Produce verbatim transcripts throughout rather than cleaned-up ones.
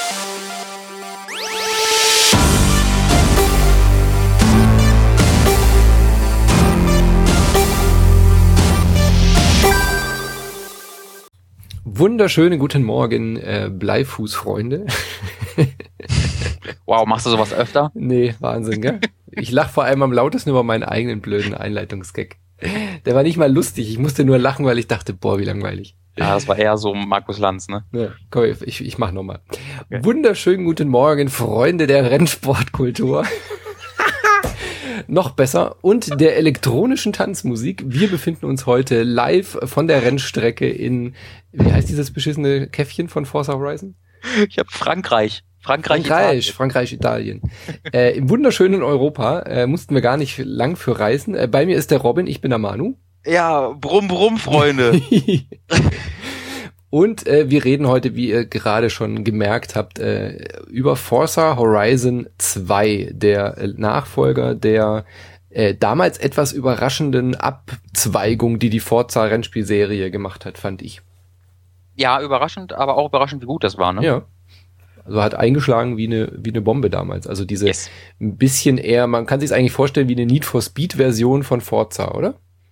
Wunderschönen guten Morgen, äh, Bleifußfreunde. Wow, machst du sowas öfter? Nee, Wahnsinn, gell? Ich lache vor allem am lautesten über meinen eigenen blöden Einleitungsgag. Der war nicht mal lustig, ich musste nur lachen, weil ich dachte, boah, wie langweilig. Ja, das war eher so Markus Lanz, ne? Ja, komm, ich, ich mach nochmal. Okay. Wunderschönen guten Morgen, Freunde der Rennsportkultur. Noch besser. Und der elektronischen Tanzmusik. Wir befinden uns heute live von der Rennstrecke in, wie heißt dieses beschissene Käffchen von Forza Horizon? Ich habe Frankreich. Frankreich, Frankreich, Italien. Frankreich, Italien. äh, Im wunderschönen Europa äh, mussten wir gar nicht lang für reisen. Äh, bei mir ist der Robin, ich bin der Manu. Ja, brumm, brumm, Freunde. Und äh, wir reden heute, wie ihr gerade schon gemerkt habt, äh, über Forza Horizon zwei, der äh, Nachfolger der äh, damals etwas überraschenden Abzweigung, die die Forza-Rennspielserie gemacht hat, fand ich. Ja, überraschend, aber auch überraschend, wie gut das war, ne? Ja. Also hat eingeschlagen wie eine wie eine Bombe damals. Also diese yes. ein bisschen eher, man kann sich eigentlich vorstellen wie eine Need for Speed-Version von Forza, oder?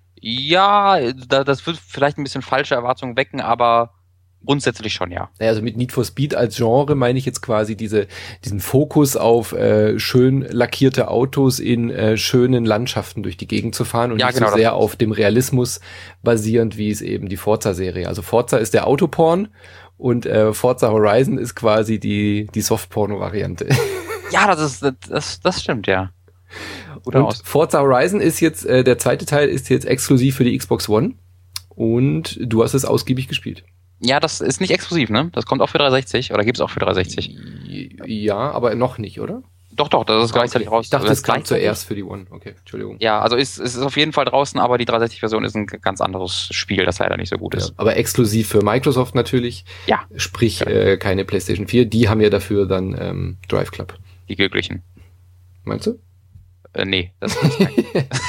Ja, da, das wird vielleicht ein bisschen falsche Erwartungen wecken, aber grundsätzlich schon, ja. Also mit Need for Speed als Genre meine ich jetzt quasi diese diesen Fokus auf äh, schön lackierte Autos in äh, schönen Landschaften durch die Gegend zu fahren und ja, nicht genau, so sehr auf dem Realismus basierend, wie es eben die Forza-Serie. Also Forza ist der Autoporn und äh, Forza Horizon ist quasi die die Softporno-Variante. Ja, das ist das das stimmt, ja. Oder und aus. Forza Horizon ist jetzt äh, der zweite Teil ist jetzt exklusiv für die Xbox One und du hast es ausgiebig gespielt. Ja, das ist nicht exklusiv, ne? Das kommt auch für dreihundertsechzig oder gibt's auch für dreihundertsechzig? Ja, aber noch nicht, oder? Doch, doch, das ist gleichzeitig okay. raus. Ich dachte, also das kam zuerst für die One. Okay, Entschuldigung. Ja, also ist, es ist auf jeden Fall draußen, aber die dreihundertsechzig-Version ist ein ganz anderes Spiel, das leider nicht so gut ist. Ja, aber exklusiv für Microsoft natürlich. Ja. Sprich, ja. Äh, keine PlayStation vier. Die haben ja dafür dann ähm, Drive Club. Die Glücklichen. Meinst du? Äh, nee, das ist nicht.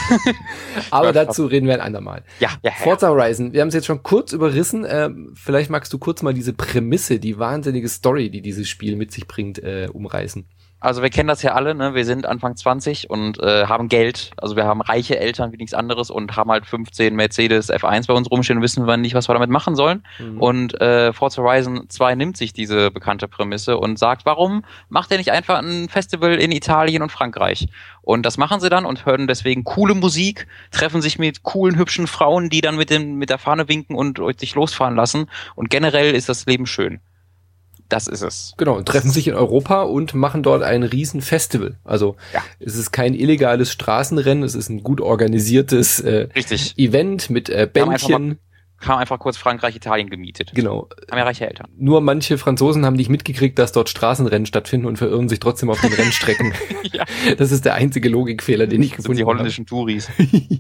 Aber dazu reden wir ein andermal. Ja, ja, ja. Forza Horizon, wir haben es jetzt schon kurz überrissen. Äh, vielleicht magst du kurz mal diese Prämisse, die wahnsinnige Story, die dieses Spiel mit sich bringt, äh, umreißen. Also wir kennen das ja alle, ne? Wir sind Anfang zwanzig und äh, haben Geld. Also wir haben reiche Eltern wie nichts anderes und haben halt fünfzehn Mercedes F eins bei uns rumstehen und wissen wir nicht, was wir damit machen sollen. Mhm. Und äh, Forza Horizon zwei nimmt sich diese bekannte Prämisse und sagt, warum macht er nicht einfach ein Festival in Italien und Frankreich? Und das machen sie dann und hören deswegen coole Musik, treffen sich mit coolen, hübschen Frauen, die dann mit dem mit der Fahne winken und sich losfahren lassen. Und generell ist das Leben schön. Das ist es. Genau, treffen sich in Europa und machen dort ein riesen Festival. Also ja. Es ist kein illegales Straßenrennen, es ist ein gut organisiertes äh, Richtig. Event mit äh, Bändchen. Haben einfach kurz Frankreich, Italien gemietet. Genau. Haben ja reiche Eltern. Nur manche Franzosen haben nicht mitgekriegt, dass dort Straßenrennen stattfinden und verirren sich trotzdem auf den Rennstrecken. Ja. Das ist der einzige Logikfehler, den ich das gefunden habe. Die holländischen habe. Touris.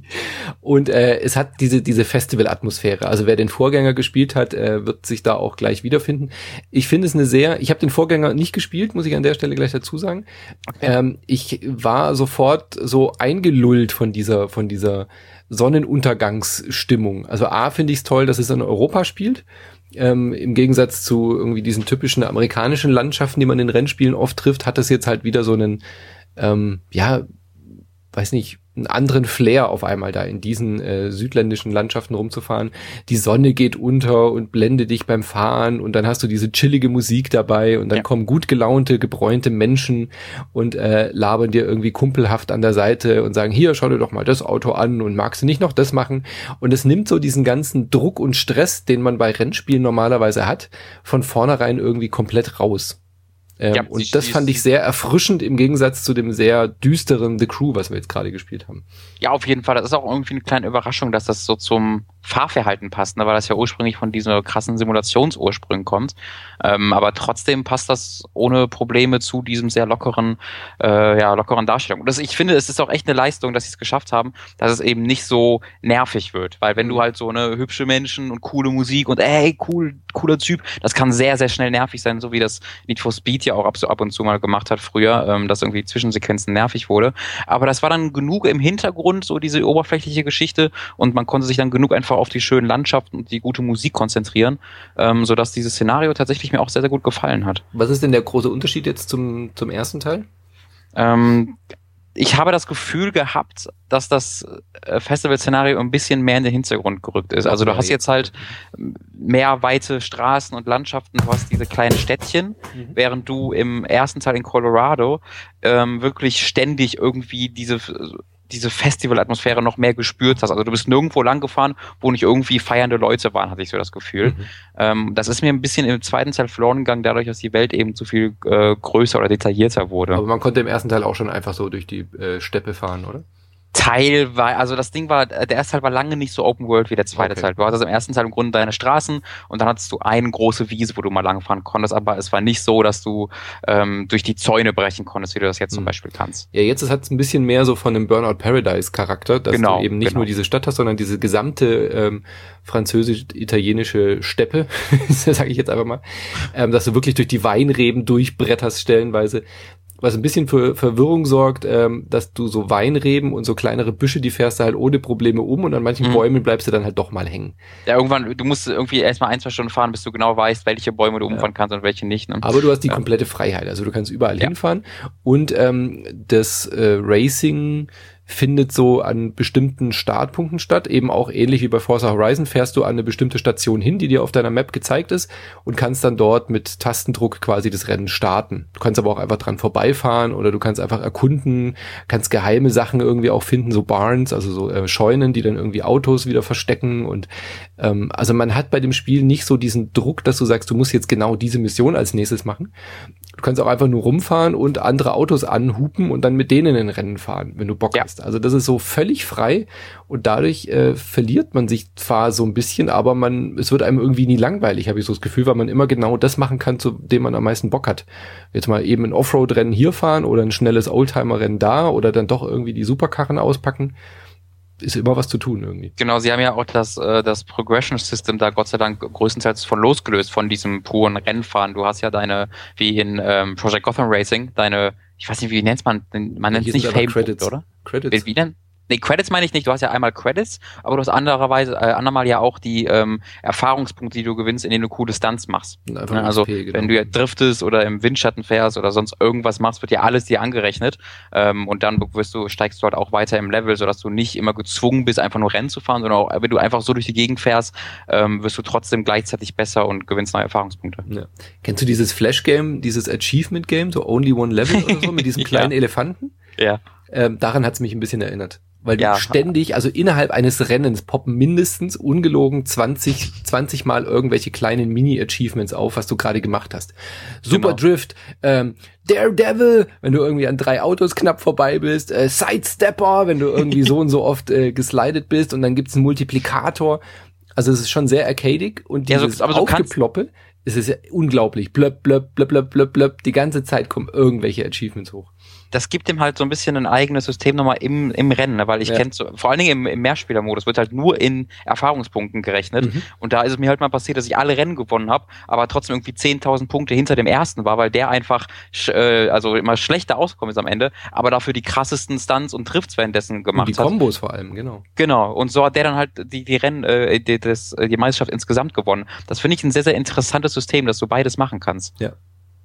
Und äh, es hat diese diese Festival-Atmosphäre. Also wer den Vorgänger gespielt hat, äh, wird sich da auch gleich wiederfinden. Ich finde es eine sehr, ich habe den Vorgänger nicht gespielt, muss ich an der Stelle gleich dazu sagen. Okay. Ähm, ich war sofort so eingelullt von dieser von dieser Sonnenuntergangsstimmung. Also A, finde ich es toll, dass es in Europa spielt. Ähm, im Gegensatz zu irgendwie diesen typischen amerikanischen Landschaften, die man in Rennspielen oft trifft, hat das jetzt halt wieder so einen, ähm, ja, weiß nicht, einen anderen Flair auf einmal da in diesen äh, südländischen Landschaften rumzufahren. Die Sonne geht unter und blendet dich beim Fahren und dann hast du diese chillige Musik dabei und dann ja. kommen gut gelaunte, gebräunte Menschen und äh, labern dir irgendwie kumpelhaft an der Seite und sagen, hier, schau dir doch mal das Auto an und magst du nicht noch das machen? Und es nimmt so diesen ganzen Druck und Stress, den man bei Rennspielen normalerweise hat, von vornherein irgendwie komplett raus. Ähm, ja, und das fand ich sehr erfrischend im Gegensatz zu dem sehr düsteren The Crew, was wir jetzt gerade gespielt haben. Ja, auf jeden Fall. Das ist auch irgendwie eine kleine Überraschung, dass das so zum Fahrverhalten passt, ne? Weil das ja ursprünglich von diesen krassen Simulationsursprüngen kommt. Ähm, aber trotzdem passt das ohne Probleme zu diesem sehr lockeren, äh, ja, lockeren Darstellung. Und das, ich finde, es ist auch echt eine Leistung, dass sie es geschafft haben, dass es eben nicht so nervig wird. Weil wenn du halt so eine hübsche Menschen und coole Musik und ey, cool, cooler Typ, das kann sehr, sehr schnell nervig sein, so wie das Need for Speed ja auch ab, so ab und zu mal gemacht hat früher, ähm, dass irgendwie Zwischensequenzen nervig wurde. Aber das war dann genug im Hintergrund, so diese oberflächliche Geschichte und man konnte sich dann genug einfach einfach auf die schönen Landschaften und die gute Musik konzentrieren, ähm, sodass dieses Szenario tatsächlich mir auch sehr, sehr gut gefallen hat. Was ist denn der große Unterschied jetzt zum, zum ersten Teil? Ähm, ich habe das Gefühl gehabt, dass das Festival-Szenario ein bisschen mehr in den Hintergrund gerückt ist. Also du hast jetzt halt mehr weite Straßen und Landschaften, du hast diese kleinen Städtchen, mhm. während du im ersten Teil in Colorado ähm, wirklich ständig irgendwie diese diese Festival-Atmosphäre noch mehr gespürt hast. Also du bist nirgendwo lang gefahren, wo nicht irgendwie feiernde Leute waren, hatte ich so das Gefühl. Mhm. Ähm, das ist mir ein bisschen im zweiten Teil verloren gegangen, dadurch, dass die Welt eben zu viel äh, größer oder detaillierter wurde. Aber man konnte im ersten Teil auch schon einfach so durch die äh, Steppe fahren, oder? Teilweise, also das Ding war, der erste Teil war lange nicht so Open World wie der zweite okay. Teil. Du hattest im ersten Teil im Grunde deine Straßen und dann hattest du eine große Wiese, wo du mal langfahren konntest, aber es war nicht so, dass du ähm, durch die Zäune brechen konntest, wie du das jetzt zum Beispiel kannst. Ja, jetzt hat es ein bisschen mehr so von einem Burnout Paradise Charakter, dass genau, du eben nicht genau. nur diese Stadt hast, sondern diese gesamte ähm, französisch-italienische Steppe, sage ich jetzt einfach mal, ähm, dass du wirklich durch die Weinreben durchbretterst stellenweise. Was ein bisschen für Verwirrung sorgt, ähm, dass du so Weinreben und so kleinere Büsche, die fährst du halt ohne Probleme um und an manchen mhm. Bäumen bleibst du dann halt doch mal hängen. Ja, irgendwann, du musst irgendwie erstmal ein, zwei Stunden fahren, bis du genau weißt, welche Bäume du ja. umfahren kannst und welche nicht. Ne? Aber du hast die ja. komplette Freiheit, also du kannst überall ja. hinfahren und ähm, das äh, Racing findet so an bestimmten Startpunkten statt, eben auch ähnlich wie bei Forza Horizon fährst du an eine bestimmte Station hin, die dir auf deiner Map gezeigt ist und kannst dann dort mit Tastendruck quasi das Rennen starten. Du kannst aber auch einfach dran vorbeifahren oder du kannst einfach erkunden, kannst geheime Sachen irgendwie auch finden, so Barns, also so äh, Scheunen, die dann irgendwie Autos wieder verstecken und ähm, also man hat bei dem Spiel nicht so diesen Druck, dass du sagst, du musst jetzt genau diese Mission als nächstes machen. Du kannst auch einfach nur rumfahren und andere Autos anhupen und dann mit denen in Rennen fahren, wenn du Bock ja. hast. Also das ist so völlig frei und dadurch äh, verliert man sich zwar so ein bisschen, aber man es wird einem irgendwie nie langweilig, habe ich so das Gefühl, weil man immer genau das machen kann, zu dem man am meisten Bock hat. Jetzt mal eben ein Offroad-Rennen hier fahren oder ein schnelles Oldtimer-Rennen da oder dann doch irgendwie die Superkarren auspacken. Ist immer was zu tun irgendwie. Genau, sie haben ja auch das, äh, das Progression System da Gott sei Dank größtenteils von losgelöst, von diesem puren Rennfahren. Du hast ja deine, wie in ähm, Project Gotham Racing, deine, ich weiß nicht, wie nennt man, man nennt es nicht Fame-Punkte, oder? Credits. Wie, wie denn? Nee, Credits meine ich nicht, du hast ja einmal Credits, aber du hast andererweise, äh, andermal ja auch die ähm, Erfahrungspunkte, die du gewinnst, in denen du coole Stunts machst. Ja, also X P, genau. Wenn du ja driftest oder im Windschatten fährst oder sonst irgendwas machst, wird ja alles dir angerechnet ähm, und dann wirst du, steigst du halt auch weiter im Level, sodass du nicht immer gezwungen bist, einfach nur Rennen zu fahren, sondern auch, wenn du einfach so durch die Gegend fährst, ähm, wirst du trotzdem gleichzeitig besser und gewinnst neue Erfahrungspunkte. Ja. Kennst du dieses Flash-Game, dieses Achievement-Game, so Only One Level oder so, mit diesem kleinen ja. Elefanten? Ja. Ähm, daran hat es mich ein bisschen erinnert. Weil ja. du ständig, also innerhalb eines Rennens poppen mindestens ungelogen zwanzig, zwanzig Mal irgendwelche kleinen Mini-Achievements auf, was du gerade gemacht hast. Super genau. Drift, ähm, Daredevil, wenn du irgendwie an drei Autos knapp vorbei bist, äh, Sidestepper, wenn du irgendwie so und so oft äh, geslidet bist und dann gibt's einen Multiplikator. Also es ist schon sehr arcadig und dieses ja, so, Aufgeploppe, es ist ja unglaublich. Blöpp, blöpp, blöpp, blöpp, blöpp, blöpp. Die ganze Zeit kommen irgendwelche Achievements hoch. Das gibt ihm halt so ein bisschen ein eigenes System nochmal im, im Rennen, ne? Weil ich ja. kenne so, vor allen Dingen im, im Mehrspielermodus wird halt nur in Erfahrungspunkten gerechnet mhm. und da ist es mir halt mal passiert, dass ich alle Rennen gewonnen habe, aber trotzdem irgendwie zehntausend Punkte hinter dem ersten war, weil der einfach äh, also immer schlechter ausgekommen ist am Ende, aber dafür die krassesten Stunts und Drifts währenddessen gemacht und die hat. Die Kombos vor allem, genau. Genau, und so hat der dann halt die, die Rennen, äh, die, das, die Meisterschaft insgesamt gewonnen. Das finde ich ein sehr, sehr interessantes System, dass du beides machen kannst. Ja.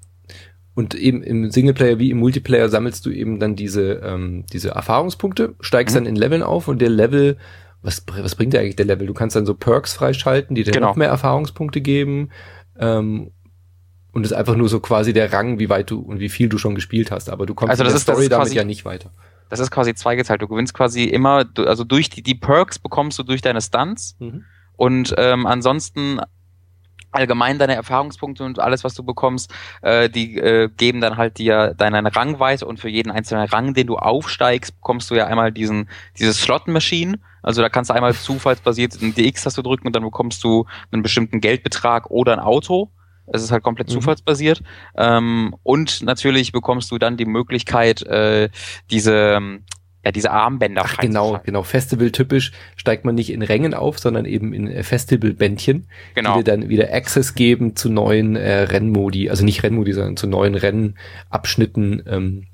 Und eben im Singleplayer wie im Multiplayer sammelst du eben dann diese ähm, diese Erfahrungspunkte, steigst mhm. dann in Leveln auf und der Level, was was bringt dir eigentlich der Level? Du kannst dann so Perks freischalten, die dir genau. noch mehr Erfahrungspunkte geben ähm, und es ist einfach nur so quasi der Rang, wie weit du und wie viel du schon gespielt hast, aber du kommst also in der ist, Story damit quasi, ja nicht weiter. Das ist quasi zweigeteilt, du gewinnst quasi immer, also durch die, die Perks bekommst du durch deine Stunts mhm. und ähm, ansonsten allgemein deine Erfahrungspunkte und alles, was du bekommst, äh, die äh, geben dann halt dir deine Rangweite und für jeden einzelnen Rang, den du aufsteigst, bekommst du ja einmal diesen dieses Slot-Machine. Also da kannst du einmal zufallsbasiert eine D X-Taste drücken und dann bekommst du einen bestimmten Geldbetrag oder ein Auto. Es ist halt komplett mhm. zufallsbasiert. Ähm, und natürlich bekommst du dann die Möglichkeit, äh, diese ja, diese Armbänder Ach, genau, genau. Festival-typisch steigt man nicht in Rängen auf, sondern eben in äh, Festival-Bändchen, genau. die dir dann wieder Access geben zu neuen äh, Rennmodi, also nicht Rennmodi, sondern zu neuen Rennabschnitten, ähm,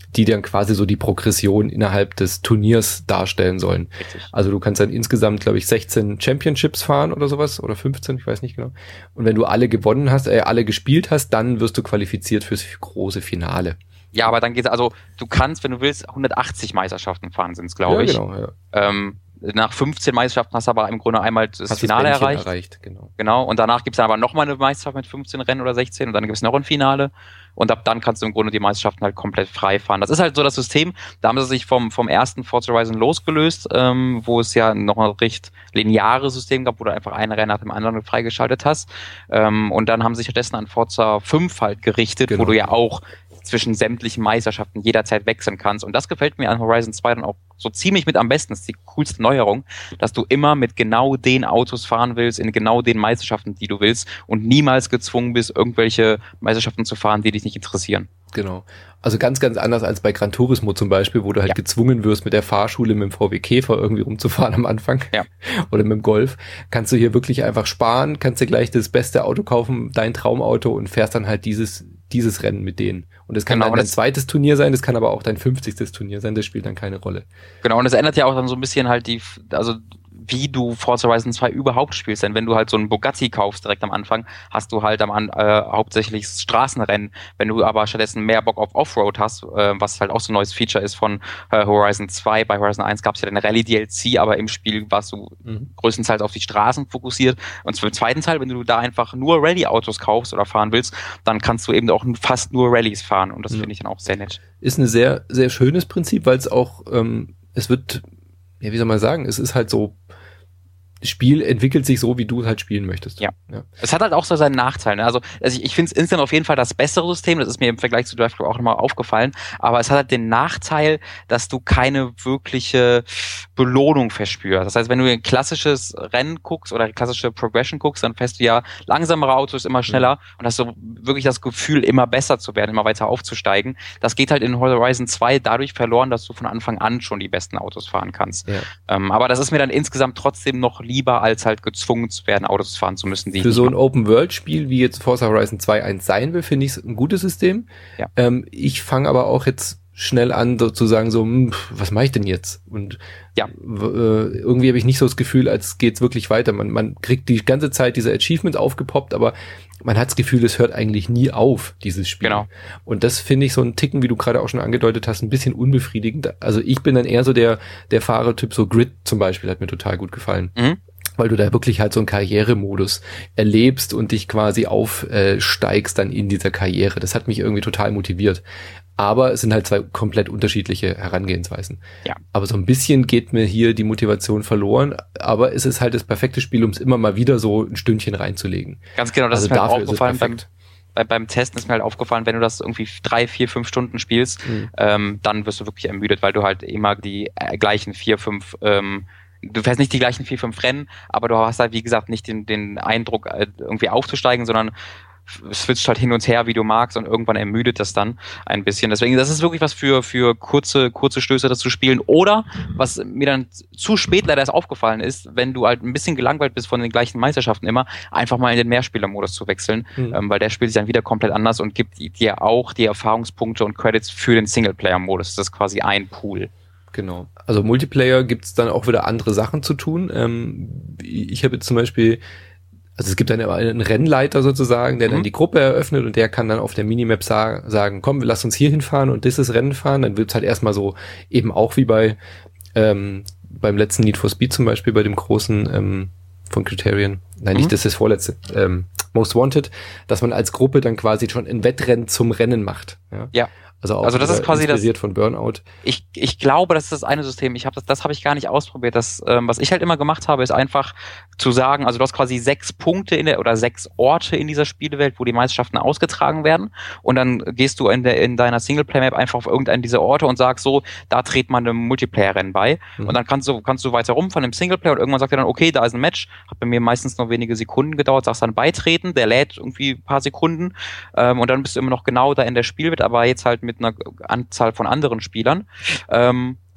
die dann quasi so die Progression innerhalb des Turniers darstellen sollen. Richtig. Also du kannst dann insgesamt, glaube ich, sechzehn Championships fahren oder sowas oder fünfzehn, ich weiß nicht genau. Und wenn du alle gewonnen hast, äh, alle gespielt hast, dann wirst du qualifiziert fürs große Finale. Ja, aber dann geht's, also du kannst, wenn du willst, hundertachtzig Meisterschaften fahren, sind's, glaube ja, ich. Genau, ja. Ähm, nach fünfzehn Meisterschaften hast du aber im Grunde einmal das hast Finale das erreicht. erreicht. Genau. Genau. Und danach gibt's dann aber nochmal eine Meisterschaft mit fünfzehn Rennen oder sechzehn und dann gibt's noch ein Finale. Und ab dann kannst du im Grunde die Meisterschaften halt komplett frei fahren. Das ist halt so das System. Da haben sie sich vom, vom ersten Forza Horizon losgelöst, ähm, wo es ja noch ein recht lineares System gab, wo du einfach ein Rennen nach dem anderen freigeschaltet hast. Ähm, und dann haben sie sich stattdessen an Forza fünf halt gerichtet, genau. Wo du ja auch zwischen sämtlichen Meisterschaften jederzeit wechseln kannst. Und das gefällt mir an Horizon zwei dann auch so ziemlich mit am besten. Das ist die coolste Neuerung, dass du immer mit genau den Autos fahren willst, in genau den Meisterschaften, die du willst und niemals gezwungen bist, irgendwelche Meisterschaften zu fahren, die dich nicht interessieren. Genau. Also ganz, ganz anders als bei Gran Turismo zum Beispiel, wo du halt ja. gezwungen wirst, mit der Fahrschule mit dem V W Käfer irgendwie rumzufahren am Anfang. Ja. Oder mit dem Golf. Kannst du hier wirklich einfach sparen, kannst dir gleich das beste Auto kaufen, dein Traumauto und fährst dann halt dieses dieses Rennen mit denen. Und das kann genau, dann dein zweites Turnier sein, das kann aber auch dein fünfzigstes Turnier sein, das spielt dann keine Rolle. Genau, und das ändert ja auch dann so ein bisschen halt die, also wie du Forza Horizon zwei überhaupt spielst. Denn wenn du halt so einen Bugatti kaufst direkt am Anfang, hast du halt am äh, hauptsächlich Straßenrennen. Wenn du aber stattdessen mehr Bock auf Offroad hast, äh, was halt auch so ein neues Feature ist von äh, Horizon zwei, bei Horizon eins gab es ja den Rallye-D L C, aber im Spiel warst du mhm. größtenteils auf die Straßen fokussiert. Und im zweiten Teil, wenn du da einfach nur Rallye-Autos kaufst oder fahren willst, dann kannst du eben auch fast nur Rallyes fahren. Und das mhm. finde ich dann auch sehr nett. Ist ein sehr, sehr schönes Prinzip, weil es auch, ähm, es wird, ja, wie soll man sagen, es ist halt so, das Spiel entwickelt sich so, wie du es halt spielen möchtest. Ja. ja. Es hat halt auch so seinen Nachteil. Ne? Also, also ich, ich finde es insgesamt auf jeden Fall das bessere System. Das ist mir im Vergleich zu Drive Club auch nochmal aufgefallen. Aber es hat halt den Nachteil, dass du keine wirkliche Belohnung verspürst. Das heißt, wenn du ein klassisches Rennen guckst oder klassische Progression guckst, dann fährst du ja langsamere Autos immer schneller mhm. und hast so wirklich das Gefühl, immer besser zu werden, immer weiter aufzusteigen. Das geht halt in Horizon zwei dadurch verloren, dass du von Anfang an schon die besten Autos fahren kannst. Ja. Ähm, aber das ist mir dann insgesamt trotzdem noch lieber, als halt gezwungen zu werden, Autos fahren zu müssen. Die Für so ein Open-World-Spiel, wie jetzt Forza Horizon zwei eins sein will, finde ich es ein gutes System. Ja. Ähm, ich fange aber auch jetzt schnell an, so zu sagen, so, hm, was mache ich denn jetzt? Und ja. w- äh, irgendwie habe ich nicht so das Gefühl, als geht's wirklich weiter. Man, man kriegt die ganze Zeit diese Achievements aufgepoppt, aber man hat das Gefühl, es hört eigentlich nie auf, dieses Spiel. Genau. Und das finde ich so ein Ticken, wie du gerade auch schon angedeutet hast, ein bisschen unbefriedigend. Also ich bin dann eher so der, der Fahrertyp, so Grid zum Beispiel hat mir total gut gefallen. Mhm. Weil du da wirklich halt so einen Karrieremodus erlebst und dich quasi aufsteigst dann in dieser Karriere. Das hat mich irgendwie total motiviert. Aber es sind halt zwei komplett unterschiedliche Herangehensweisen. Ja. Aber so ein bisschen geht mir hier die Motivation verloren. Aber es ist halt das perfekte Spiel, um es immer mal wieder so ein Stündchen reinzulegen. Ganz genau, das also ist mir dafür auch aufgefallen. ist es perfekt. Beim, beim Testen ist mir halt aufgefallen, wenn du das irgendwie drei, vier, fünf Stunden spielst, mhm. ähm, dann wirst du wirklich ermüdet, weil du halt immer die äh, gleichen vier, fünf ähm, du fährst nicht die gleichen vier, fünf Rennen, aber du hast halt, wie gesagt, nicht den, den Eindruck, irgendwie aufzusteigen, sondern switcht halt hin und her, wie du magst, und irgendwann ermüdet das dann ein bisschen. Deswegen, das ist wirklich was für, für kurze, kurze Stöße, das zu spielen. Oder, was mir dann zu spät leider erst aufgefallen ist, wenn du halt ein bisschen gelangweilt bist von den gleichen Meisterschaften immer, einfach mal in den Mehrspielermodus zu wechseln, mhm. ähm, weil der spielt sich dann wieder komplett anders und gibt dir auch die Erfahrungspunkte und Credits für den Singleplayer-Modus. Das ist quasi ein Pool. Genau. Also Multiplayer gibt's dann auch wieder andere Sachen zu tun. Ähm, ich habe jetzt zum Beispiel, also es gibt dann einen Rennleiter sozusagen, der mhm. dann die Gruppe eröffnet und der kann dann auf der Minimap sa- sagen, komm, lass uns hier hinfahren und dieses Rennen fahren. Dann wird's halt erstmal so eben auch wie bei ähm, beim letzten Need for Speed zum Beispiel, bei dem großen ähm, von Criterion, nein, mhm. nicht das ist das vorletzte, ähm, Most Wanted, dass man als Gruppe dann quasi schon ein Wettrennen zum Rennen macht. Ja. ja. Also auch also das ist quasi inspiriert das, von Burnout. Ich, ich glaube, das ist das eine System. Ich habe das, das habe ich gar nicht ausprobiert. Das, ähm, was ich halt immer gemacht habe, ist einfach zu sagen, also du hast quasi sechs Punkte in der oder sechs Orte in dieser Spielewelt, wo die Meisterschaften ausgetragen werden. Und dann gehst du in der in deiner Singleplayer-Map einfach auf irgendeinen dieser Orte und sagst so, da dreht man einem Multiplayer-Rennen bei. Mhm. Und dann kannst du kannst du weiter rum von dem Singleplayer und irgendwann sagt er dann, okay, da ist ein Match. Hat bei mir meistens nur wenige Sekunden gedauert. Sagst dann beitreten, der lädt irgendwie ein paar Sekunden ähm, und dann bist du immer noch genau da in der Spielwelt, aber jetzt halt mit einer Anzahl von anderen Spielern. Ähm,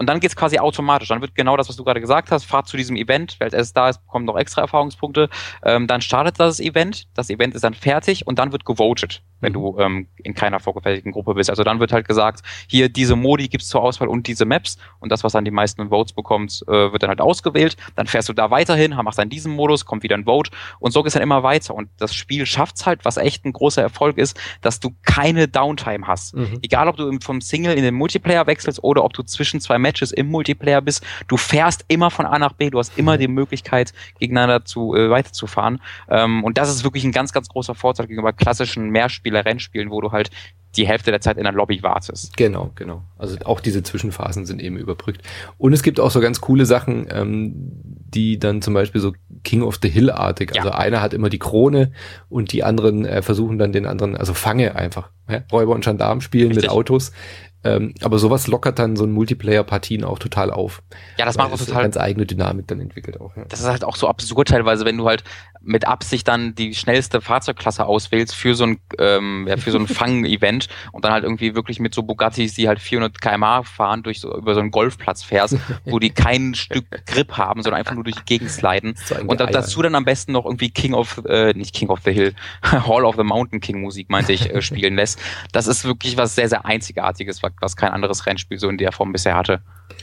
und dann geht's quasi automatisch. Dann wird genau das, was du gerade gesagt hast, fahrt zu diesem Event, wer als erstes da ist, bekommt noch extra Erfahrungspunkte. Ähm, dann startet das Event, das Event ist dann fertig und dann wird gewotet, wenn du ähm, in keiner vorgefertigten Gruppe bist. Also dann wird halt gesagt, hier diese Modi gibt's zur Auswahl und diese Maps und das, was dann die meisten Votes bekommt, äh, wird dann halt ausgewählt. Dann fährst du da weiterhin, machst dann diesen Modus, kommt wieder ein Vote und so geht's dann immer weiter. Und das Spiel schafft's halt, was echt ein großer Erfolg ist, dass du keine Downtime hast. Mhm. Egal, ob du vom Single in den Multiplayer wechselst oder ob du zwischen zwei Matches im Multiplayer bist, du fährst immer von A nach B, du hast immer die Möglichkeit, gegeneinander zu äh, weiterzufahren. Ähm, und das ist wirklich ein ganz, ganz großer Vorteil gegenüber klassischen Mehrspieler-Rennspielen, wo du halt die Hälfte der Zeit in der Lobby wartest. Genau, genau. Also auch diese Zwischenphasen sind eben überbrückt. Und es gibt auch so ganz coole Sachen, ähm, die dann zum Beispiel so King of the Hill-artig, ja. Also einer hat immer die Krone und die anderen äh, versuchen dann den anderen, also Fange einfach. Ja? Räuber und Gendarm spielen Richtig. Mit Autos. Ähm, aber sowas lockert dann so ein Multiplayer-Partien auch total auf. Ja, das macht auch total. Ganz eigene Dynamik dann entwickelt auch. Ja. Das ist halt auch so absurd teilweise, wenn du halt mit Absicht dann die schnellste Fahrzeugklasse auswählst für so ein, ähm, ja, für so ein Fang-Event und dann halt irgendwie wirklich mit so Bugattis, die halt vierhundert Kilometer pro Stunde fahren, durch so, über so einen Golfplatz fährst, wo die kein Stück Grip haben, sondern einfach nur durch die Gegend sliden. So und da, dazu dann am besten noch irgendwie King of, äh, nicht King of the Hill, Hall of the Mountain King Musik, meinte ich, äh, spielen lässt. Das ist wirklich was sehr, sehr Einzigartiges, was was kein anderes Rennspiel so in der Form bisher hatte.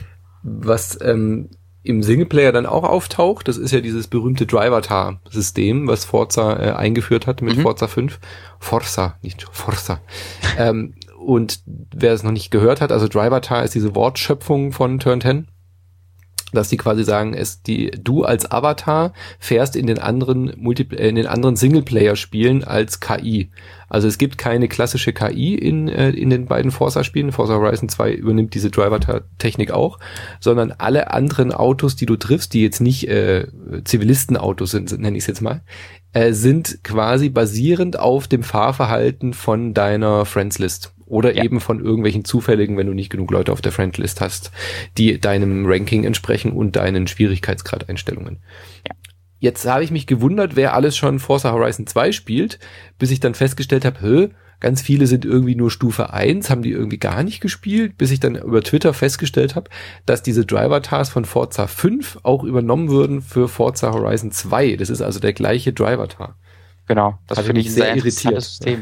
Was ähm, im Singleplayer dann auch auftaucht, das ist ja dieses berühmte Drivatar-System, was Forza äh, eingeführt hat mit mhm. Forza fünf. Forza, nicht Forza. ähm, und wer es noch nicht gehört hat, also Drivatar ist diese Wortschöpfung von Turn zehn. Dass die quasi sagen, es die du als Avatar fährst in den anderen Multi in den anderen Singleplayer-Spielen als K I. Also es gibt keine klassische K I in äh, in den beiden Forza-Spielen. Forza Horizon zwei übernimmt diese Drivatar-Technik auch, sondern alle anderen Autos, die du triffst, die jetzt nicht äh, Zivilistenautos sind, nenne ich es jetzt mal, äh, sind quasi basierend auf dem Fahrverhalten von deiner Friends-List. Oder ja. eben von irgendwelchen zufälligen, wenn du nicht genug Leute auf der Friendlist hast, die deinem Ranking entsprechen und deinen Schwierigkeitsgrad-Einstellungen. Ja. Jetzt habe ich mich gewundert, wer alles schon Forza Horizon zwei spielt, bis ich dann festgestellt habe, hö, ganz viele sind irgendwie nur Stufe eins, haben die irgendwie gar nicht gespielt, bis ich dann über Twitter festgestellt habe, dass diese Drivatars von Forza fünf auch übernommen würden für Forza Horizon zwei. Das ist also der gleiche Drivatar. Genau, das finde ich sehr irritiert. System.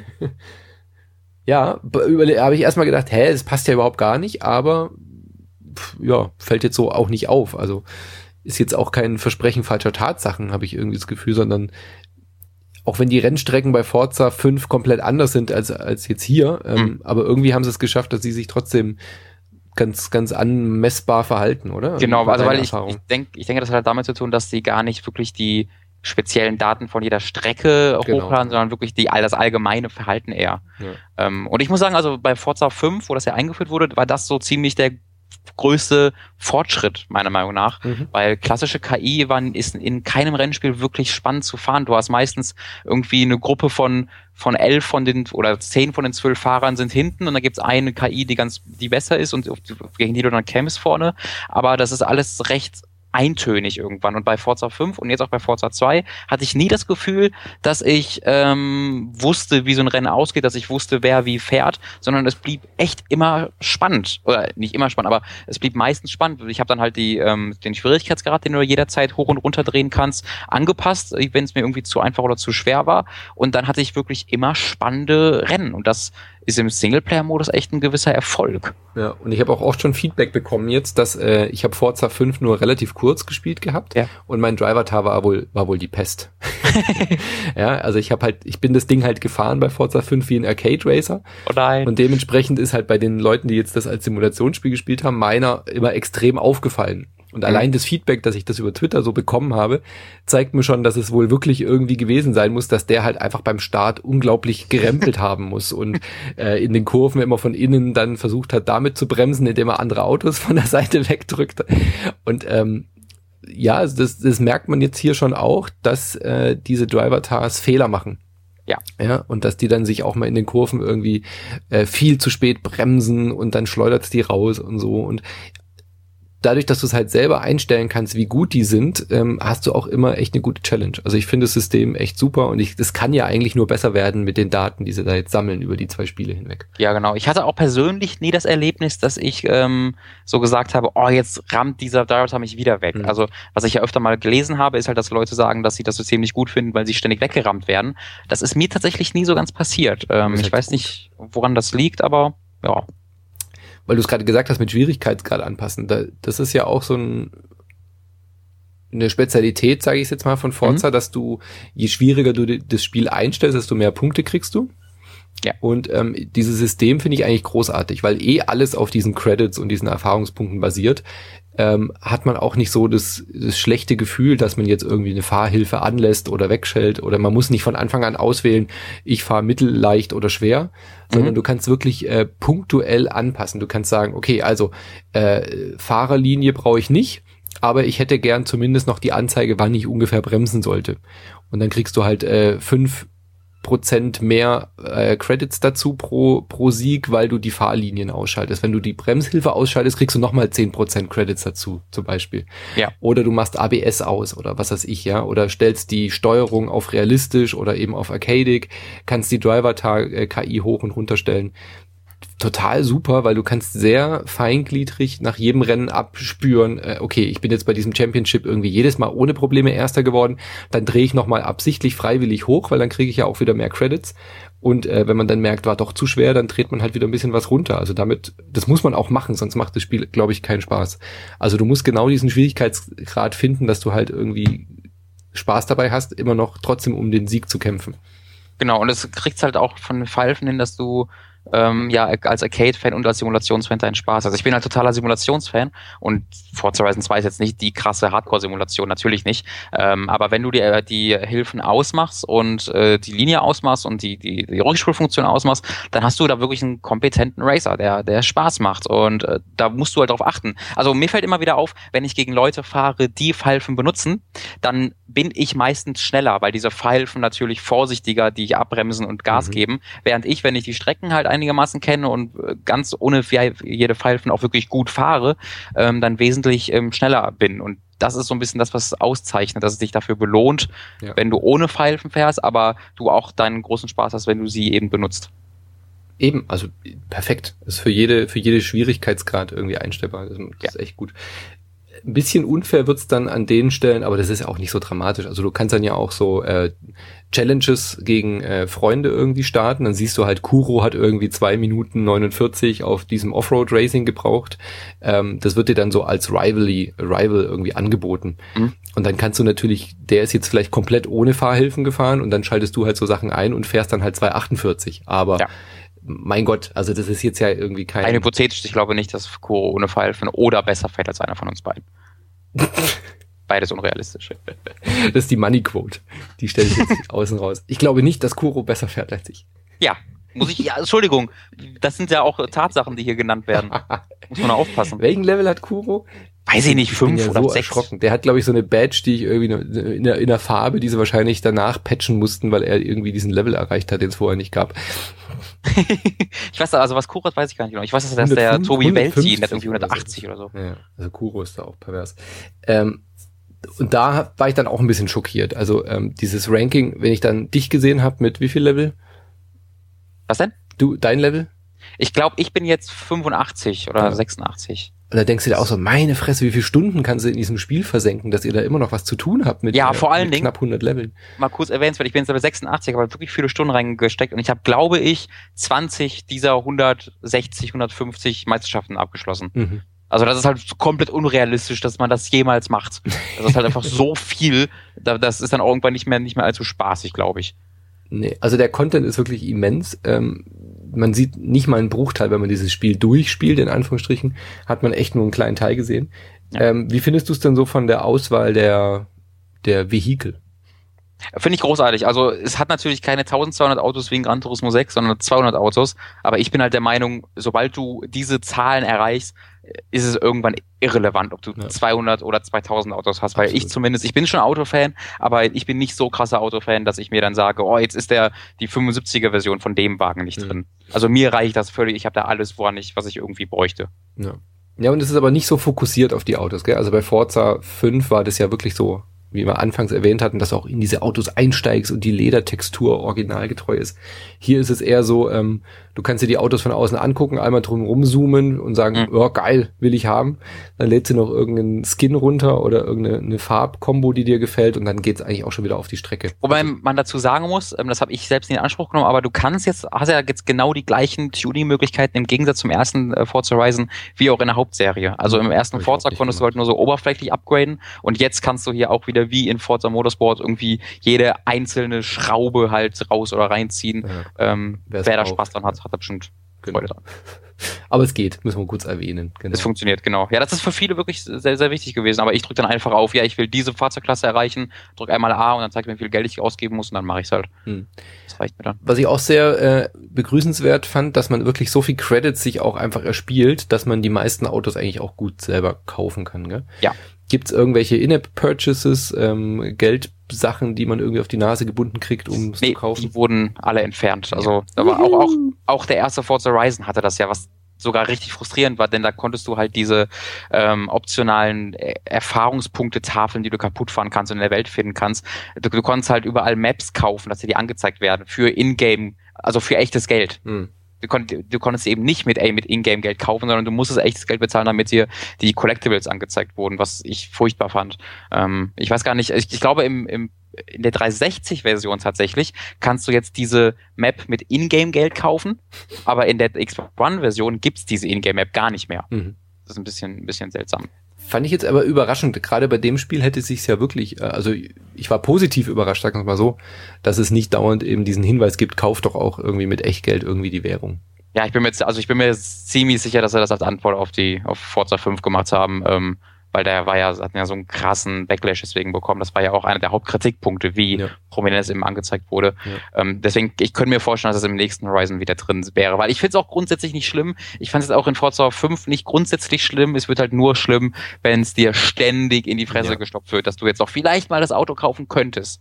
Ja, habe ich erstmal gedacht, hä, das passt ja überhaupt gar nicht, aber pff, ja, fällt jetzt so auch nicht auf. Also ist jetzt auch kein Versprechen falscher Tatsachen, habe ich irgendwie das Gefühl, sondern auch wenn die Rennstrecken bei Forza fünf komplett anders sind als als jetzt hier, ähm, mhm. aber irgendwie haben sie es geschafft, dass sie sich trotzdem ganz ganz anmessbar verhalten, oder? Genau, also weil ich, ich denke, ich denke, das hat halt damit zu tun, dass sie gar nicht wirklich die speziellen Daten von jeder Strecke genau. hochladen, sondern wirklich die, das allgemeine Verhalten eher. Ja. Ähm, und ich muss sagen, also bei Forza fünf, wo das ja eingeführt wurde, war das so ziemlich der größte Fortschritt, meiner Meinung nach, mhm. weil klassische K I waren, ist in keinem Rennspiel wirklich spannend zu fahren. Du hast meistens irgendwie eine Gruppe von von elf von den oder zehn von den zwölf Fahrern sind hinten und da gibt's eine K I, die ganz die besser ist und gegen die du dann kämpfst vorne, aber das ist alles recht eintönig irgendwann. Und bei Forza fünf und jetzt auch bei Forza zwei hatte ich nie das Gefühl, dass ich ähm, wusste, wie so ein Rennen ausgeht, dass ich wusste, wer wie fährt, sondern es blieb echt immer spannend. Oder nicht immer spannend, aber es blieb meistens spannend. Ich habe dann halt die ähm, den Schwierigkeitsgrad, den du jederzeit hoch und runter drehen kannst, angepasst, wenn es mir irgendwie zu einfach oder zu schwer war. Und dann hatte ich wirklich immer spannende Rennen. Und das ist im Singleplayer-Modus echt ein gewisser Erfolg. Ja, und ich habe auch oft schon Feedback bekommen jetzt, dass äh, ich habe Forza fünf nur relativ kurz gespielt gehabt ja. und mein Drivatar war wohl war wohl die Pest. Ja, also ich habe halt ich bin das Ding halt gefahren bei Forza fünf wie ein Arcade Racer. Oh nein. Und dementsprechend ist halt bei den Leuten, die jetzt das als Simulationsspiel gespielt haben, meiner immer extrem aufgefallen. Und allein das Feedback, dass ich das über Twitter so bekommen habe, zeigt mir schon, dass es wohl wirklich irgendwie gewesen sein muss, dass der halt einfach beim Start unglaublich gerempelt haben muss und äh, in den Kurven immer von innen dann versucht hat, damit zu bremsen, indem er andere Autos von der Seite wegdrückt. Und ähm, ja, das, das merkt man jetzt hier schon auch, dass äh, diese Drivatars Fehler machen. Ja. Ja, und dass die dann sich auch mal in den Kurven irgendwie äh, viel zu spät bremsen und dann schleudert es die raus und so. Und dadurch, dass du es halt selber einstellen kannst, wie gut die sind, ähm, hast du auch immer echt eine gute Challenge. Also ich finde das System echt super und ich, das kann ja eigentlich nur besser werden mit den Daten, die sie da jetzt sammeln über die zwei Spiele hinweg. Ja, genau. Ich hatte auch persönlich nie das Erlebnis, dass ich ähm, so gesagt habe, oh, jetzt rammt dieser Director mich wieder weg. Mhm. Also was ich ja öfter mal gelesen habe, ist halt, dass Leute sagen, dass sie das System nicht gut finden, weil sie ständig weggerammt werden. Das ist mir tatsächlich nie so ganz passiert. Ähm, ich halt weiß gut. nicht, woran das liegt, aber ja. Weil du es gerade gesagt hast, mit Schwierigkeitsgrad anpassen. Da, das ist ja auch so ein, eine Spezialität, sage ich es jetzt mal, von Forza, mhm. dass du, je schwieriger du das Spiel einstellst, desto mehr Punkte kriegst du. Ja. Und ähm, dieses System finde ich eigentlich großartig, weil eh alles auf diesen Credits und diesen Erfahrungspunkten basiert. Ähm, hat man auch nicht so das, das schlechte Gefühl, dass man jetzt irgendwie eine Fahrhilfe anlässt oder wegschellt oder man muss nicht von Anfang an auswählen, ich fahre mittel, leicht oder schwer, mhm. sondern du kannst wirklich äh, punktuell anpassen. Du kannst sagen, okay, also äh, Fahrerlinie brauche ich nicht, aber ich hätte gern zumindest noch die Anzeige, wann ich ungefähr bremsen sollte. Und dann kriegst du halt äh, fünf Prozent mehr äh, Credits dazu pro pro Sieg, weil du die Fahrlinien ausschaltest. Wenn du die Bremshilfe ausschaltest, kriegst du nochmal zehn Prozent Credits dazu, zum Beispiel. Ja. Oder du machst A B S aus oder was weiß ich, ja. Oder stellst die Steuerung auf realistisch oder eben auf arcadic, kannst die Driver-K I hoch und runter stellen. Total super, weil du kannst sehr feingliedrig nach jedem Rennen abspüren, äh, okay, ich bin jetzt bei diesem Championship irgendwie jedes Mal ohne Probleme Erster geworden, dann drehe ich nochmal absichtlich freiwillig hoch, weil dann kriege ich ja auch wieder mehr Credits und äh, wenn man dann merkt, war doch zu schwer, dann dreht man halt wieder ein bisschen was runter. Also damit, das muss man auch machen, sonst macht das Spiel, glaube ich, keinen Spaß. Also du musst genau diesen Schwierigkeitsgrad finden, dass du halt irgendwie Spaß dabei hast, immer noch trotzdem um den Sieg zu kämpfen. Genau, und es kriegt's halt auch von Pfeifen hin, dass du ähm, ja als Arcade-Fan und als Simulationsfan deinen Spaß. Also ich bin halt totaler Simulationsfan und Forza Horizon zwei ist jetzt nicht die krasse Hardcore-Simulation, natürlich nicht. Ähm, aber wenn du dir die Hilfen ausmachst und äh, die Linie ausmachst und die, die, die Rückspulfunktion ausmachst, dann hast du da wirklich einen kompetenten Racer, der, der Spaß macht und äh, da musst du halt drauf achten. Also mir fällt immer wieder auf, wenn ich gegen Leute fahre, die Pfeifen benutzen, dann bin ich meistens schneller, weil diese Pfeifen natürlich vorsichtiger, die abbremsen und Gas mhm. geben, während ich, wenn ich die Strecken halt einigermaßen kenne und ganz ohne jede Pfeifen auch wirklich gut fahre, ähm, dann wesentlich ähm, schneller bin. Und das ist so ein bisschen das, was auszeichnet, dass es dich dafür belohnt, ja. wenn du ohne Pfeifen fährst, aber du auch deinen großen Spaß hast, wenn du sie eben benutzt. Eben, also perfekt. Das ist für jede, für jede Schwierigkeitsgrad irgendwie einstellbar. Das ist ja. echt gut. Ein bisschen unfair wird's dann an den Stellen, aber das ist ja auch nicht so dramatisch. Also du kannst dann ja auch so äh, Challenges gegen äh, Freunde irgendwie starten. Dann siehst du halt, Kuro hat irgendwie zwei Minuten neunundvierzig auf diesem Offroad-Racing gebraucht. Ähm, das wird dir dann so als Rivalry, Rival irgendwie angeboten. Mhm. Und dann kannst du natürlich, der ist jetzt vielleicht komplett ohne Fahrhilfen gefahren und dann schaltest du halt so Sachen ein und fährst dann halt zwei achtundvierzig. Aber ja. mein Gott, also das ist jetzt ja irgendwie kein... Ein hypothetisch, ich glaube nicht, dass Kuro ohne Pfeifen oder besser fährt als einer von uns beiden. Beides unrealistisch. Das ist die Money Quote. Die stelle ich jetzt außen raus. Ich glaube nicht, dass Kuro besser fährt als ich. Ja, muss ich, ja, Entschuldigung. Das sind ja auch Tatsachen, die hier genannt werden. Muss man aufpassen. Welchen Level hat Kuro? Weiß ich nicht, fünf ja oder so sechs. Erschrocken. Der hat, glaube ich, so eine Badge, die ich irgendwie in der, in der Farbe, die sie wahrscheinlich danach patchen mussten, weil er irgendwie diesen Level erreicht hat, den es vorher nicht gab. Ich weiß, also was Kuro ist, weiß ich gar nicht genau. Ich weiß, dass das der Tobi Welti, der hat irgendwie hundertachtzig oder so. Ja, also Kuro ist da auch pervers. Ähm, und da war ich dann auch ein bisschen schockiert. Also ähm, dieses Ranking, wenn ich dann dich gesehen habe, mit wie viel Level? Was denn? Du, dein Level? Ich glaube, ich bin jetzt fünfundachtzig oder ja. sechsundachtzig. Und da denkst du dir auch so, meine Fresse, wie viele Stunden kannst du in diesem Spiel versenken, dass ihr da immer noch was zu tun habt mit, ja, äh, vor allen mit Dingen, knapp hundert Leveln. Mal kurz erwähnenswert, ich bin jetzt aber sechsundachtzig, aber wirklich viele Stunden reingesteckt und ich habe, glaube ich, zwanzig dieser hundertsechzig, hundertfünfzig Meisterschaften abgeschlossen. Mhm. Also das ist halt komplett unrealistisch, dass man das jemals macht. Das ist halt einfach so viel, das ist dann auch irgendwann nicht mehr, nicht mehr allzu spaßig, glaube ich. Nee, also der Content ist wirklich immens. Ähm, man sieht nicht mal einen Bruchteil, wenn man dieses Spiel durchspielt, in Anführungsstrichen, hat man echt nur einen kleinen Teil gesehen. Ja. Ähm, wie findest du es denn so von der Auswahl der, der Vehikel? Finde ich großartig. Also es hat natürlich keine eintausendzweihundert Autos wie in Gran Turismo sechs, sondern zweihundert Autos. Aber ich bin halt der Meinung, sobald du diese Zahlen erreichst, ist es irgendwann irrelevant, ob du ja. zweihundert oder zweitausend Autos hast. Weil Absolut. ich zumindest, ich bin schon Autofan, aber ich bin nicht so krasser Autofan, dass ich mir dann sage, oh, jetzt ist der die fünfundsiebziger Version von dem Wagen nicht mhm. drin. Also mir reicht das völlig. Ich habe da alles, woran ich, was ich irgendwie bräuchte. Ja. Ja, und es ist aber nicht so fokussiert auf die Autos, gell? Also bei Forza fünf war das ja wirklich so, wie wir anfangs erwähnt hatten, dass du auch in diese Autos einsteigst und die Ledertextur originalgetreu ist. Hier ist es eher so, ähm, du kannst dir die Autos von außen angucken, einmal drum rumzoomen und sagen, mhm. oh, geil, will ich haben. Dann lädst du noch irgendeinen Skin runter oder irgendeine eine Farbkombo, die dir gefällt und dann geht's eigentlich auch schon wieder auf die Strecke. Wobei man dazu sagen muss, das habe ich selbst nicht in Anspruch genommen, aber du kannst jetzt, hast ja jetzt genau die gleichen Tuning-Möglichkeiten im Gegensatz zum ersten äh, Forza Horizon wie auch in der Hauptserie. Also im ersten Forza konntest du halt nur so oberflächlich upgraden und jetzt kannst du hier auch wieder wie in Forza Motorsport irgendwie jede einzelne Schraube halt raus oder reinziehen. Ja. Ähm, wer da Spaß dran hat, hat da bestimmt genau. Freude dran. Aber es geht, müssen wir kurz erwähnen. Genau. Es funktioniert, genau. Ja, das ist für viele wirklich sehr, sehr wichtig gewesen, aber ich drücke dann einfach auf, ja, ich will diese Fahrzeugklasse erreichen, drücke einmal A und dann zeigt mir, wie viel Geld ich ausgeben muss und dann mache ich es halt. Hm. Das reicht mir dann. Was ich auch sehr äh, begrüßenswert fand, dass man wirklich so viel Credits sich auch einfach erspielt, dass man die meisten Autos eigentlich auch gut selber kaufen kann, gell? Ja. Gibt's irgendwelche In-App-Purchases, ähm, Geldsachen, die man irgendwie auf die Nase gebunden kriegt, um es nee, zu kaufen? Die wurden alle entfernt. Also da war auch, auch, auch der erste Forza Horizon hatte das ja, was sogar richtig frustrierend war, denn da konntest du halt diese ähm, optionalen äh, Erfahrungspunkte-Tafeln, die du kaputt fahren kannst und in der Welt finden kannst. Du, du konntest halt überall Maps kaufen, dass dir die angezeigt werden für Ingame, also für echtes Geld. Hm. Du, kon- du konntest eben nicht mit, ey, mit Ingame-Geld kaufen, sondern du musstest echtes Geld bezahlen, damit dir die Collectibles angezeigt wurden, was ich furchtbar fand. Ähm, ich weiß gar nicht, ich, ich glaube im, im, in der dreihundertsechzig-Version tatsächlich kannst du jetzt diese Map mit Ingame-Geld kaufen, aber in der Xbox One-Version gibt's diese Ingame-Map gar nicht mehr. Mhm. Das ist ein bisschen, ein bisschen seltsam. Fand ich jetzt aber überraschend. Gerade bei dem Spiel hätte es sich ja wirklich, also ich war positiv überrascht, sagen wir mal so, dass es nicht dauernd eben diesen Hinweis gibt, kauf doch auch irgendwie mit Echtgeld irgendwie die Währung. Ja, ich bin mir jetzt, also ich bin mir ziemlich sicher, dass sie das als Antwort auf die, auf Forza fünf gemacht haben, ähm, weil der war ja, hatten ja so einen krassen Backlash deswegen bekommen. Das war ja auch einer der Hauptkritikpunkte, wie ja. prominent es eben angezeigt wurde. Ja. Ähm, deswegen, ich könnte mir vorstellen, dass es im nächsten Horizon wieder drin wäre, weil ich finde es auch grundsätzlich nicht schlimm. Ich fand es auch in Forza fünf nicht grundsätzlich schlimm. Es wird halt nur schlimm, wenn es dir ständig in die Fresse ja. gestopft wird, dass du jetzt auch vielleicht mal das Auto kaufen könntest.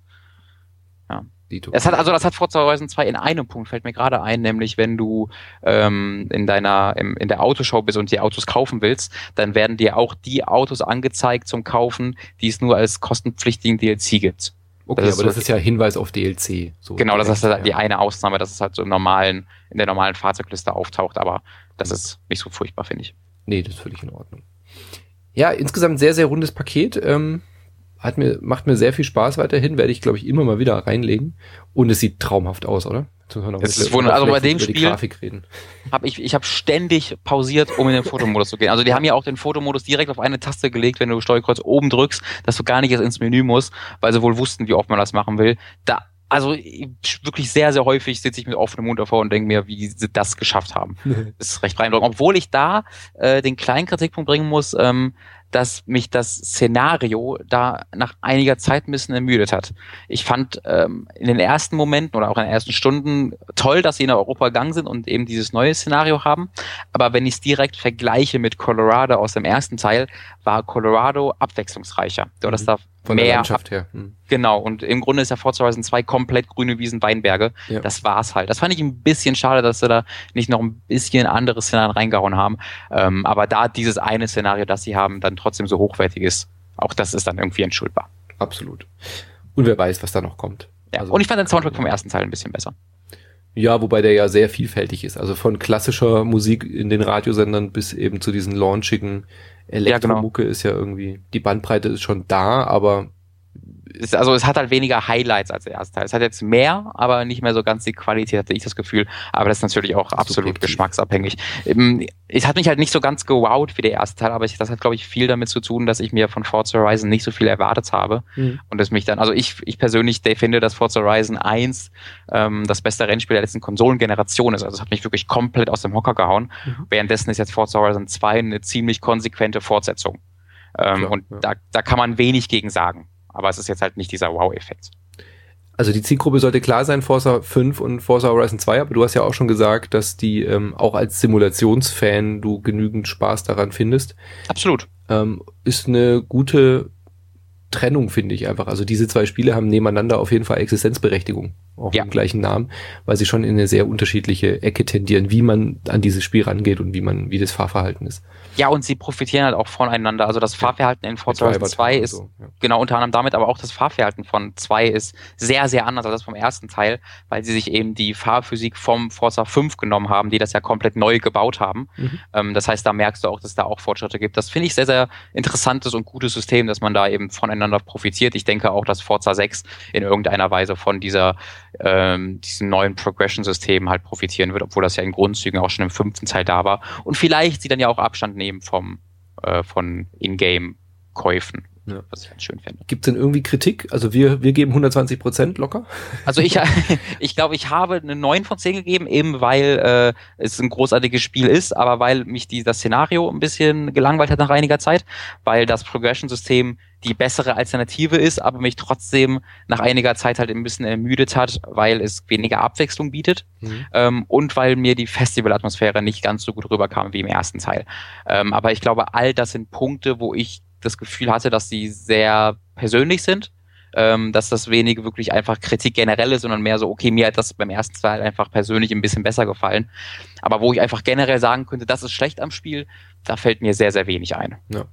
Ja. Es hat, also das hat Forza Horizon zwei in einem Punkt, fällt mir gerade ein, nämlich wenn du ähm, in deiner im, in der Autoshow bist und die Autos kaufen willst, dann werden dir auch die Autos angezeigt zum Kaufen, die es nur als kostenpflichtigen D L C gibt. Okay, das aber so, das ist ja Hinweis auf D L C. So genau, das ist halt die eine Ausnahme, dass es halt so im normalen, in der normalen Fahrzeugliste auftaucht, aber das ist nicht so furchtbar, finde ich. Nee, das ist völlig in Ordnung. Ja, insgesamt sehr, sehr rundes Paket. Ähm, Hat mir, macht mir sehr viel Spaß weiterhin, werde ich, glaube ich, immer mal wieder reinlegen. Und es sieht traumhaft aus, oder? Jetzt müssen wir noch es ist wunderbar. Also bei dem Spiel habe ich, ich habe ständig pausiert, um in den Fotomodus zu gehen. Also die haben ja auch den Fotomodus direkt auf eine Taste gelegt, wenn du Steuerkreuz oben drückst, dass du gar nicht erst ins Menü musst, weil sie wohl wussten, wie oft man das machen will. Da, also wirklich sehr, sehr häufig sitze ich mit offenem Mund davor und denke mir, wie sie das geschafft haben. Das ist recht beeindruckend. Obwohl ich da äh, den kleinen Kritikpunkt bringen muss, ähm, dass mich das Szenario da nach einiger Zeit ein bisschen ermüdet hat. Ich fand ähm, in den ersten Momenten oder auch in den ersten Stunden toll, dass sie nach Europa gegangen sind und eben dieses neue Szenario haben. Aber wenn ich es direkt vergleiche mit Colorado aus dem ersten Teil, war Colorado abwechslungsreicher. Du hattest da von mehr der Landschaft her. Hm. Genau, und im Grunde ist ja Forza Horizon zwei komplett grüne Wiesen, Weinberge. Ja. Das war's halt. Das fand ich ein bisschen schade, dass sie da nicht noch ein bisschen andere Szenarien reingehauen haben. Ähm, aber da dieses eine Szenario, das sie haben, dann trotzdem so hochwertig ist, auch das ist dann irgendwie entschuldbar. Absolut. Und wer weiß, was da noch kommt. Ja. Also, und ich fand den Soundtrack vom ersten Teil ein bisschen besser. Ja, wobei der ja sehr vielfältig ist. Also von klassischer Musik in den Radiosendern bis eben zu diesen launchigen Elektromucke ja, genau. ist ja irgendwie, die Bandbreite ist schon da, aber ist, also es hat halt weniger Highlights als der erste Teil. Es hat jetzt mehr, aber nicht mehr so ganz die Qualität, hatte ich das Gefühl. Aber das ist natürlich auch absolut subjektiv. Geschmacksabhängig. Es hat mich halt nicht so ganz gewowt wie der erste Teil, aber ich, das hat, glaube ich, viel damit zu tun, dass ich mir von Forza Horizon nicht so viel erwartet habe. Mhm. Und es mich dann, also ich, ich persönlich finde, dass Forza Horizon eins ähm, das beste Rennspiel der letzten Konsolengeneration ist. Also es hat mich wirklich komplett aus dem Hocker gehauen. Mhm. Währenddessen ist jetzt Forza Horizon zwei eine ziemlich konsequente Fortsetzung. Ähm, Klar, und ja. da, da kann man wenig gegen sagen. Aber es ist jetzt halt nicht dieser Wow-Effekt. Also die Zielgruppe sollte klar sein, Forza fünf und Forza Horizon zwei, aber du hast ja auch schon gesagt, dass die ähm, auch als Simulationsfan du genügend Spaß daran findest. Absolut. Ähm, ist eine gute Trennung, finde ich einfach. Also diese zwei Spiele haben nebeneinander auf jeden Fall Existenzberechtigung. auch ja. mit dem gleichen Namen, weil sie schon in eine sehr unterschiedliche Ecke tendieren, wie man an dieses Spiel rangeht und wie man, wie das Fahrverhalten ist. Ja, und sie profitieren halt auch voneinander. Also das Fahrverhalten in Forza Horizon zwei ist, so, ja. genau, unter anderem damit, aber auch das Fahrverhalten von zwei ist sehr, sehr anders als das vom ersten Teil, weil sie sich eben die Fahrphysik vom Forza fünf genommen haben, die das ja komplett neu gebaut haben. Mhm. Ähm, das heißt, da merkst du auch, dass da auch Fortschritte gibt. Das finde ich sehr, sehr interessantes und gutes System, dass man da eben voneinander profitiert. Ich denke auch, dass Forza sechs in irgendeiner Weise von dieser, ähm, diesem neuen Progression-System halt profitieren wird, obwohl das ja in Grundzügen auch schon im fünften Teil da war. Und vielleicht sie dann ja auch Abstand nehmen vom äh, von Ingame-Käufen, ja. was ich ganz schön finde. Gibt es denn irgendwie Kritik? Also wir wir geben hundertzwanzig Prozent locker? Also ich ich glaube, ich habe eine neun von zehn gegeben, eben weil äh, es ein großartiges Spiel ist, aber weil mich die, das Szenario ein bisschen gelangweilt hat nach einiger Zeit, weil das Progression-System die bessere Alternative ist, aber mich trotzdem nach einiger Zeit halt ein bisschen ermüdet hat, weil es weniger Abwechslung bietet mhm. ähm, und weil mir die Festivalatmosphäre nicht ganz so gut rüberkam wie im ersten Teil. Ähm, aber ich glaube, all das sind Punkte, wo ich das Gefühl hatte, dass sie sehr persönlich sind, ähm, dass das wenige wirklich einfach Kritik generell ist, sondern mehr so, okay, mir hat das beim ersten Teil einfach persönlich ein bisschen besser gefallen. Aber wo ich einfach generell sagen könnte, das ist schlecht am Spiel, da fällt mir sehr, sehr wenig ein. Ja.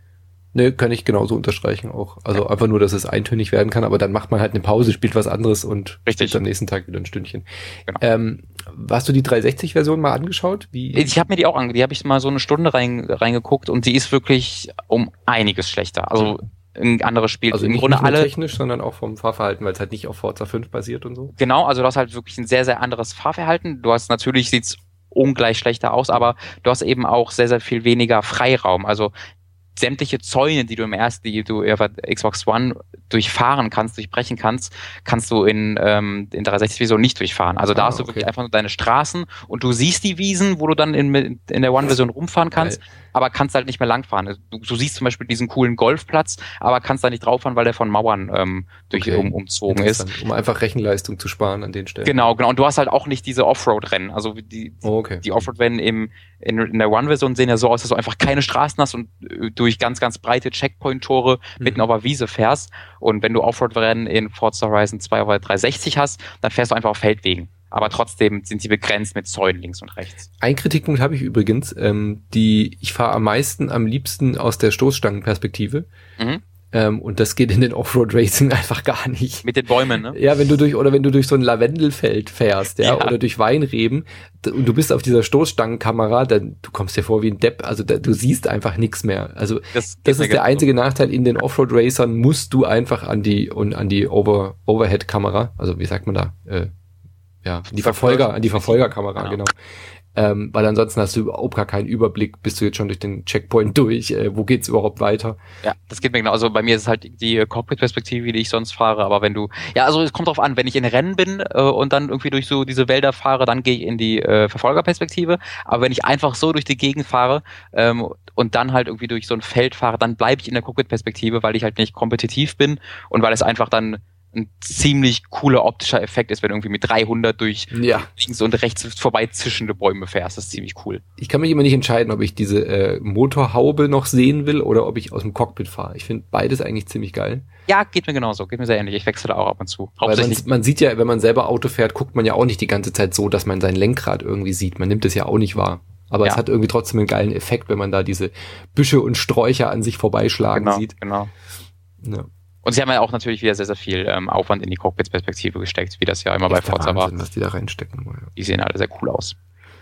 Ne, kann ich genauso unterstreichen auch. Also ja. einfach nur, dass es eintönig werden kann, aber dann macht man halt eine Pause, spielt was anderes und Richtig. spielt am nächsten Tag wieder ein Stündchen. Genau. Ähm, hast du die dreihundertsechzig-Version mal angeschaut? Wie? Ich habe mir die auch angeguckt, die habe ich mal so eine Stunde rein, reingeguckt und die ist wirklich um einiges schlechter. Also ein anderes Spiel. Also im nicht, Grunde nicht nur alle technisch, sondern auch vom Fahrverhalten, weil es halt nicht auf Forza fünf basiert und so. Genau, also du hast halt wirklich ein sehr, sehr anderes Fahrverhalten. Du hast natürlich, sieht's ungleich schlechter aus, aber du hast eben auch sehr, sehr viel weniger Freiraum. Also sämtliche Zäune, die du im ersten, die du auf Xbox One durchfahren kannst, durchbrechen kannst, kannst du in, ähm, in dreihundertsechzig-Version nicht durchfahren. Also da ah, hast du okay. wirklich einfach nur deine Straßen und du siehst die Wiesen, wo du dann in, in der One-Version rumfahren kannst, Geil. aber kannst halt nicht mehr langfahren. Du, du siehst zum Beispiel diesen coolen Golfplatz, aber kannst da nicht drauffahren, weil der von Mauern ähm, durch okay. um, umzogen ist. Um einfach Rechenleistung zu sparen an den Stellen. Genau, genau. Und du hast halt auch nicht diese Offroad-Rennen. Also die, oh, okay. die Offroad-Rennen im, in, in der One-Version sehen ja so aus, dass du einfach keine Straßen hast und durch ganz, ganz breite Checkpoint-Tore mhm. mitten auf der Wiese fährst. Und wenn du Offroad-Rennen in Forza Horizon zwei oder dreihundertsechzig hast, dann fährst du einfach auf Feldwegen. Aber trotzdem sind sie begrenzt mit Zäunen links und rechts. Ein Kritikpunkt habe ich übrigens, ähm, die ich fahre am meisten, am liebsten aus der Stoßstangenperspektive. Mhm. Ähm, und das geht in den Offroad-Racing einfach gar nicht. Mit den Bäumen, ne? Ja, wenn du durch, oder wenn du durch so ein Lavendelfeld fährst, ja, ja. oder durch Weinreben und du bist auf dieser Stoßstangenkamera, dann, du kommst dir vor wie ein Depp, also da, du siehst einfach nichts mehr. Also, das, das ist der einzige so. Nachteil, in den Offroad-Racern musst du einfach an die, und an die Over, Overhead-Kamera, also wie sagt man da, äh, ja, die Verfolger, an die Verfolgerkamera, genau. genau. Ähm, weil ansonsten hast du überhaupt gar keinen Überblick, bist du jetzt schon durch den Checkpoint durch, äh, wo geht's überhaupt weiter? Ja, das geht mir genau. Also bei mir ist es halt die Cockpit-Perspektive, die ich sonst fahre, aber wenn du, ja, also es kommt drauf an, wenn ich in Rennen bin äh, und dann irgendwie durch so diese Wälder fahre, dann gehe ich in die äh, Verfolgerperspektive, aber wenn ich einfach so durch die Gegend fahre ähm, und dann halt irgendwie durch so ein Feld fahre, dann bleibe ich in der Cockpit-Perspektive, weil ich halt nicht kompetitiv bin und weil es einfach dann ein ziemlich cooler optischer Effekt ist, wenn du irgendwie mit dreihundert durch ja. links und rechts vorbei zischende Bäume fährst. Das ist ziemlich cool. Ich kann mich immer nicht entscheiden, ob ich diese äh, Motorhaube noch sehen will oder ob ich aus dem Cockpit fahre. Ich finde beides eigentlich ziemlich geil. Ja, geht mir genauso. Geht mir sehr ähnlich. Ich wechsle da auch ab und zu. Hauptsächlich. Man, man sieht ja, wenn man selber Auto fährt, guckt man ja auch nicht die ganze Zeit so, dass man sein Lenkrad irgendwie sieht. Man nimmt es ja auch nicht wahr. Aber ja. es hat irgendwie trotzdem einen geilen Effekt, wenn man da diese Büsche und Sträucher an sich vorbeischlagen genau, sieht. Genau, ja. Und sie haben ja auch natürlich wieder sehr, sehr viel ähm, Aufwand in die Cockpit-Perspektive gesteckt, wie das ja immer bei Forza war. Was die da reinstecken. Ja. Die sehen alle sehr cool aus.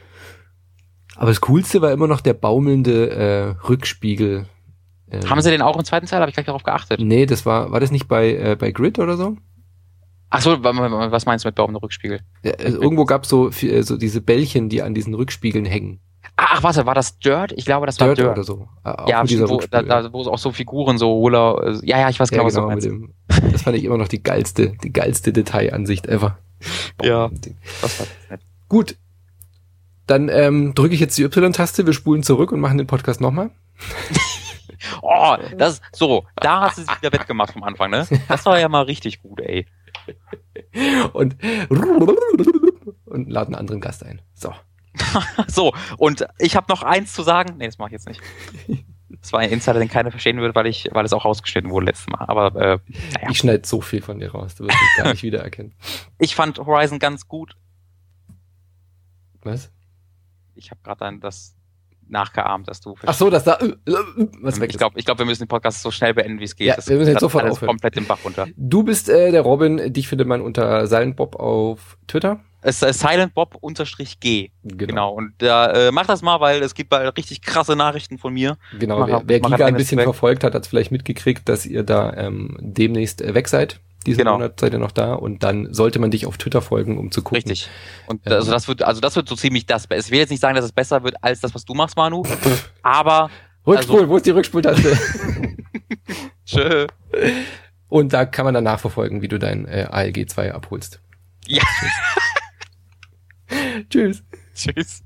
Aber das Coolste war immer noch der baumelnde äh, Rückspiegel. Ähm, haben sie den auch im zweiten Teil? Habe ich gleich darauf geachtet. Nee, das war, war das nicht bei, äh, bei Grid oder so? Ach so, was meinst du mit baumelnder Rückspiegel? Ja, also irgendwo gab es so, so diese Bällchen, die an diesen Rückspiegeln hängen. Ach, warte, war das Dirt? Ich glaube, das Dirt war Dirt. oder so. Auch ja, wo, da, da, wo es auch so Figuren, so Roller, ja, ja, ich weiß genau, ja, genau was du meinst. Dem, das fand ich immer noch die geilste, die geilste Detailansicht ever. Ja, das war nett. Gut, dann ähm, drücke ich jetzt die Y-Taste, wir spulen zurück und machen den Podcast nochmal. Oh, das, so, da hast du es wieder wettgemacht vom Anfang, ne? Das war ja mal richtig gut, ey. Und, und laden einen anderen Gast ein. So. So, und ich habe noch eins zu sagen. Nee, das mache ich jetzt nicht. Das war ein Insider, den keiner verstehen würde, weil ich, weil es auch rausgeschnitten wurde letztes Mal. Aber äh, naja. Ich schneide so viel von dir raus, du wirst mich gar nicht wiedererkennen. Ich fand Horizon ganz gut. Was? Ich habe gerade dann das nachgeahmt, dass du... Ach so, dass da äh, äh, was weg ich glaube, ich glaub, wir müssen den Podcast so schnell beenden, wie es geht. Ja, das wir müssen jetzt sofort alles aufhören. Komplett den Bach runter. Du bist äh, der Robin, dich findet man unter Silent Bob auf Twitter. Es ist silentbob unterstrich G. Genau. genau. Und da äh, mach das mal, weil es gibt bald richtig krasse Nachrichten von mir. Genau, mach, wer, wer mach Giga ein ein bisschen Netzwerk. verfolgt hat, hat es vielleicht mitgekriegt, dass ihr da ähm, demnächst äh, weg seid. Diesen Genau. Monat seid ihr noch da und dann sollte man dich auf Twitter folgen, um zu gucken. Richtig. Und Ähm. also das wird, also das wird so ziemlich das. Ich will jetzt nicht sagen, dass es besser wird als das, was du machst, Manu. aber Rückspul, also, wo ist die Rückspultaste? Tschö. Und da kann man dann nachverfolgen, wie du dein äh, A L G zwei abholst. Ja. Tschüss. Tschüss.